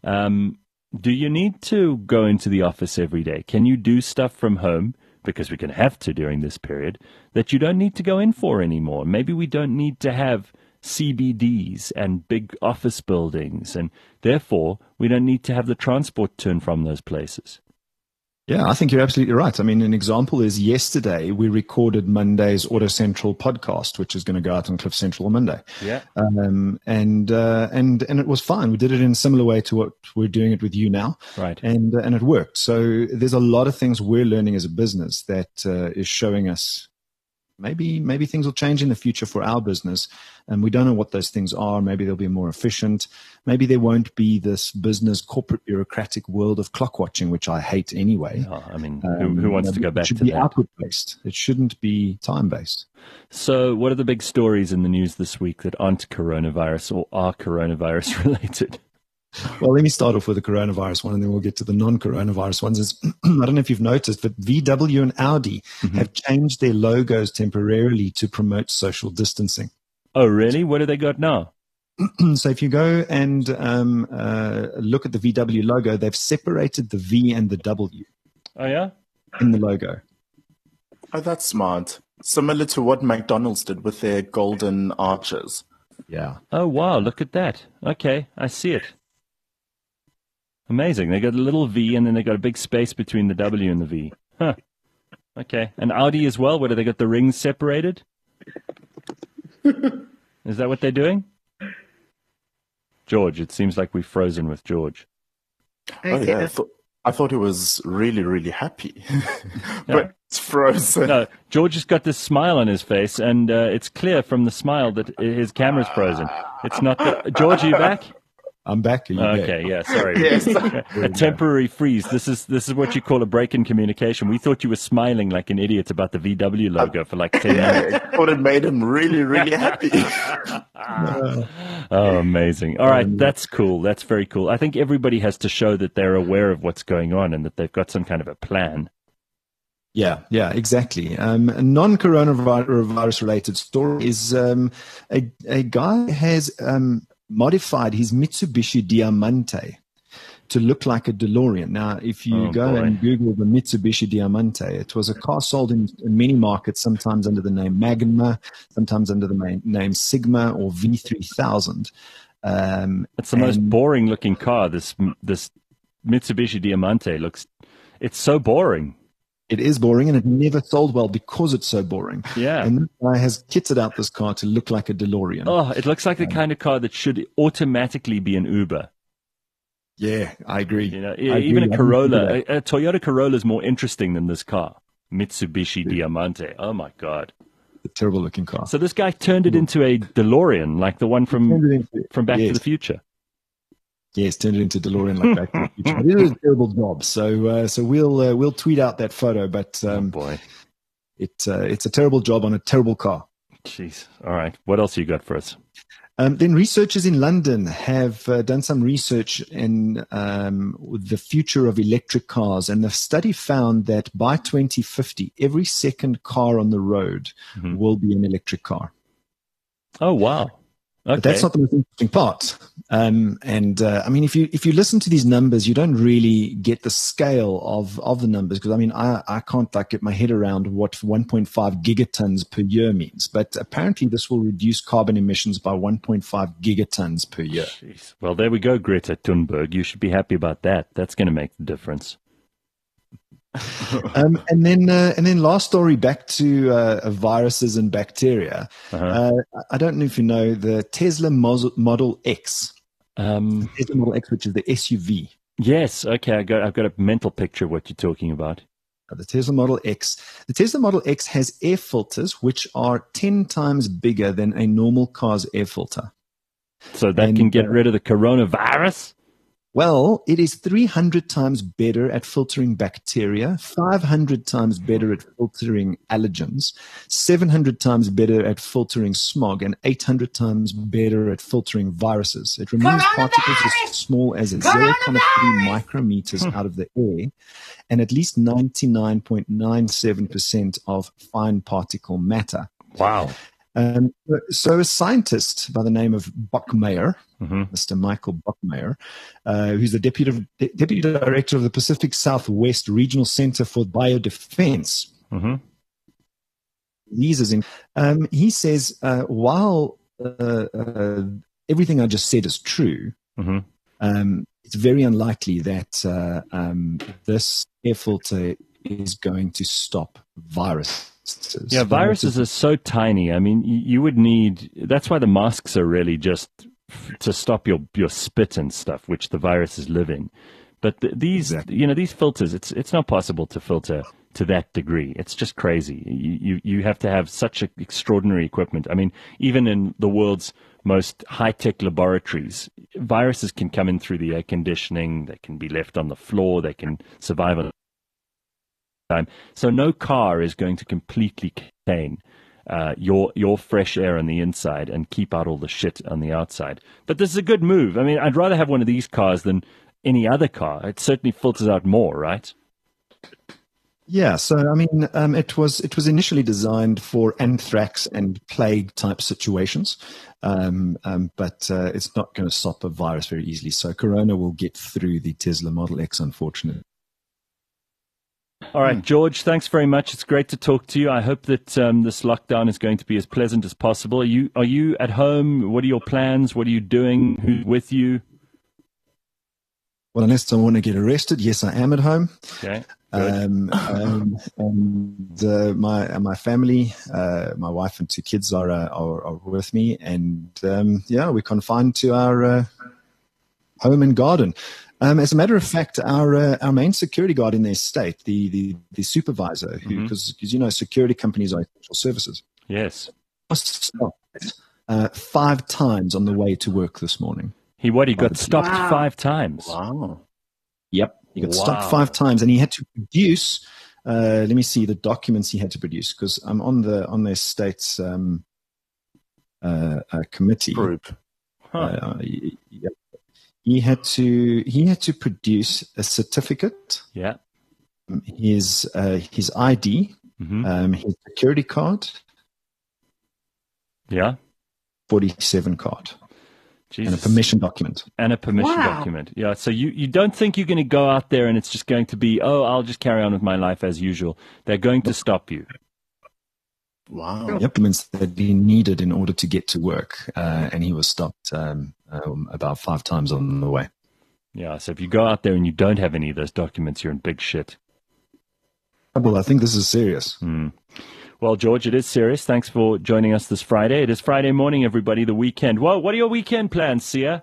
Do you need to go into the office every day? Can you do stuff from home, because we're going to have to during this period, that you don't need to go in for anymore? Maybe we don't need to have CBDs and big office buildings, and therefore we don't need to have the transport to and from those places. Yeah, I think you're absolutely right. I mean, an example is yesterday we recorded Monday's Auto Central podcast, which is going to go out on Cliff Central on Monday. Yeah. And it was fine. We did it in a similar way to what we're doing it with you now. Right. And it worked. So there's a lot of things we're learning as a business that is showing us maybe things will change in the future for our business, and we don't know what those things are. Maybe they'll be more efficient. Maybe there won't be this business, corporate, bureaucratic world of clock watching, which I hate anyway. Oh, I mean, who wants to go back to that? It should be output-based. It shouldn't be time-based. So what are the big stories in the news this week that aren't coronavirus or are coronavirus related? Well, let me start off with the coronavirus one, and then we'll get to the non-coronavirus ones. I don't know if you've noticed, but VW and Audi have changed their logos temporarily to promote social distancing. Oh, really? What do they got now? So if you go and look at the VW logo, they've separated the V and the W. Oh, yeah? In the logo. Oh, that's smart. Similar to what McDonald's did with their golden arches. Yeah. Oh, wow. Look at that. Okay. I see it. Amazing. They got a little V, and then they got a big space between the W and the V. Huh. Okay. And Audi as well? What, do they got the rings separated? Is that what they're doing? George, it seems like we've frozen with George. Oh, yeah. I thought he was really, really happy. But it's frozen. No, George has got this smile on his face, and it's clear from the smile that his camera's frozen. It's not... George, are you back? I'm back. Okay, yeah, sorry. Yes. A temporary freeze. This is what you call a break in communication. We thought you were smiling like an idiot about the VW logo for like 10 minutes. I thought it made him really, really happy. Oh, amazing. All right, that's cool. That's very cool. I think everybody has to show that they're aware of what's going on and that they've got some kind of a plan. Yeah, exactly. A non-coronavirus related story is a guy has modified his Mitsubishi Diamante to look like a DeLorean. Now, if you and Google the Mitsubishi Diamante, it was a car sold in many markets, sometimes under the name Magna, sometimes under the name Sigma or V3000. It's the most boring looking car. This Mitsubishi Diamante it's so boring. It is boring, and it never sold well because it's so boring. Yeah. And this guy has kitted out this car to look like a DeLorean. Oh, it looks like the kind of car that should automatically be an Uber. Yeah, I agree. Even a Corolla. A Toyota Corolla is more interesting than this car. Mitsubishi Diamante. Oh, my God. A terrible looking car. So this guy turned it into a DeLorean, like the one from Back to the Future. Yes, turned it into DeLorean like Back to the Future. It is a terrible job. So we'll tweet out that photo. But it's a terrible job on a terrible car. Jeez. All right. What else you got for us? Then researchers in London have done some research in the future of electric cars, and the study found that by 2050, every second car on the road will be an electric car. Oh, wow. Okay. But that's not the most interesting part. I mean, if you listen to these numbers, you don't really get the scale of the numbers, because I mean, I can't get my head around what 1.5 gigatons per year means. But apparently, this will reduce carbon emissions by 1.5 gigatons per year. Jeez. Well, there we go, Greta Thunberg. You should be happy about that. That's going to make the difference. And then last story, back to viruses and bacteria. I don't know if you know the Tesla Model X. Tesla Model X, which is the SUV. Yes. Okay. I've got a mental picture of what you're talking about. The Tesla Model X. The Tesla Model X has air filters which are 10 times bigger than a normal car's air filter. So that can get rid of the coronavirus? Well, it is 300 times better at filtering bacteria, 500 times better at filtering allergens, 700 times better at filtering smog, and 800 times better at filtering viruses. It removes particles as small as 0.3 micrometers out of the air and at least 99.97% of fine particle matter. Wow. So a scientist by the name of Buckmeyer, Mr. Michael Buckmeyer, who's the deputy director of the Pacific Southwest Regional Center for Biodefense. He says, while everything I just said is true, it's very unlikely that this air filter is going to stop viruses. Yeah, viruses are so tiny. I mean, you would need, that's why the masks are really just to stop your spit and stuff, which the viruses live in. But these filters, it's not possible to filter to that degree. It's just crazy. You have to have such extraordinary equipment. I mean, even in the world's most high-tech laboratories, viruses can come in through the air conditioning. They can be left on the floor. They can survive on time. So no car is going to completely contain your fresh air on the inside and keep out all the shit on the outside. But this is a good move. I mean, I'd rather have one of these cars than any other car. It certainly filters out more, right? Yeah, so I mean, it was initially designed for anthrax and plague type situations, but it's not going to stop a virus very easily. So Corona will get through the Tesla Model X, unfortunately. All right, George, thanks very much. It's great to talk to you. I hope that this lockdown is going to be as pleasant as possible. Are you at home? What are your plans? What are you doing? Who's with you? Well, unless I want to get arrested, yes, I am at home. Okay. My family, my wife and two kids are with me, and we're confined to our home and garden. As a matter of fact, our main security guard in the estate, the supervisor, because security companies are essential services. Yes. Stopped 5 times on the way to work this morning. He got stopped 5 times. Wow. Yep. He got stopped 5 times, and he had to produce. Let me see the documents he had to produce, because I'm on the estate's committee Group. Yep. He had to produce a certificate. Yeah. His ID, his security card. Yeah. 47 card. Jesus. And a permission document. Document. Yeah. So you don't think you're going to go out there and it's just going to be, I'll just carry on with my life as usual. They're going to stop you. Wow. Documents that he needed in order to get to work, and he was stopped about 5 times on the way. Yeah, so if you go out there and you don't have any of those documents, you're in big shit. Well, I think this is serious. Well, George, it is serious. Thanks for joining us this Friday. It is Friday morning, everybody, the weekend. Well, what are your weekend plans, Sia?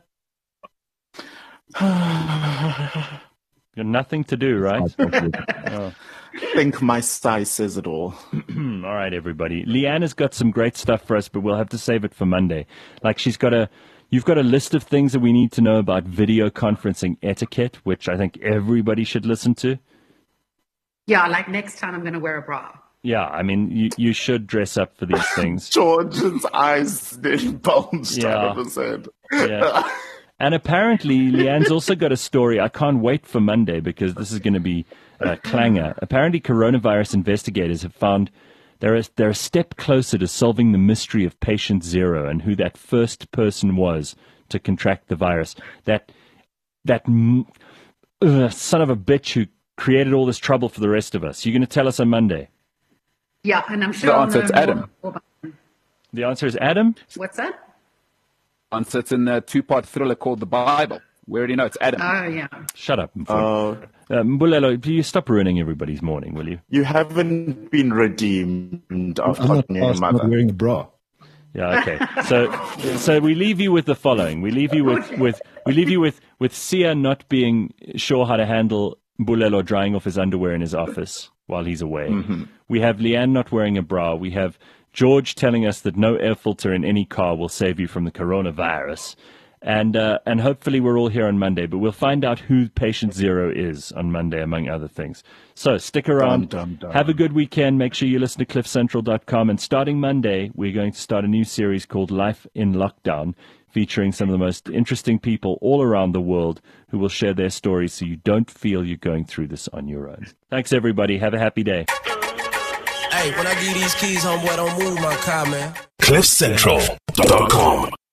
You've got nothing to do, right? I think my size says it all. All right, everybody. Leanne has got some great stuff for us, but we'll have to save it for Monday. Like you've got a list of things that we need to know about video conferencing etiquette, which I think everybody should listen to. Yeah, like next time I'm going to wear a bra. Yeah, I mean, you should dress up for these things. George's eyes did bulged out of his head. Yeah. And apparently, Leanne's also got a story. I can't wait for Monday because this is going to be a clanger. Apparently, coronavirus investigators have found they're a step closer to solving the mystery of patient 0 and who that first person was to contract the virus. That son of a bitch who created all this trouble for the rest of us. You're going to tell us on Monday. Yeah, and I'm sure the answer is Adam. The answer is Adam? What's that? Answer, it's in a 2-part thriller called The Bible. We already know it's Adam. Oh, yeah. Shut up. Mbulelo, do you stop ruining everybody's morning, will you? You haven't been redeemed after I'm not wearing a bra. Yeah, okay. So we leave you with the following. We leave you with Sia not being sure how to handle Mbulelo drying off his underwear in his office while he's away. We have Leanne not wearing a bra. We have George telling us that no air filter in any car will save you from the coronavirus. And hopefully we're all here on Monday, but we'll find out who patient zero is on Monday, among other things. So stick around. Have a good weekend. Make sure you listen to cliffcentral.com. And starting Monday, we're going to start a new series called Life in Lockdown, featuring some of the most interesting people all around the world who will share their stories so you don't feel you're going through this on your own. Thanks, everybody. Have a happy day. Hey, when I give these keys, homeboy, don't move my car, man. cliffcentral.com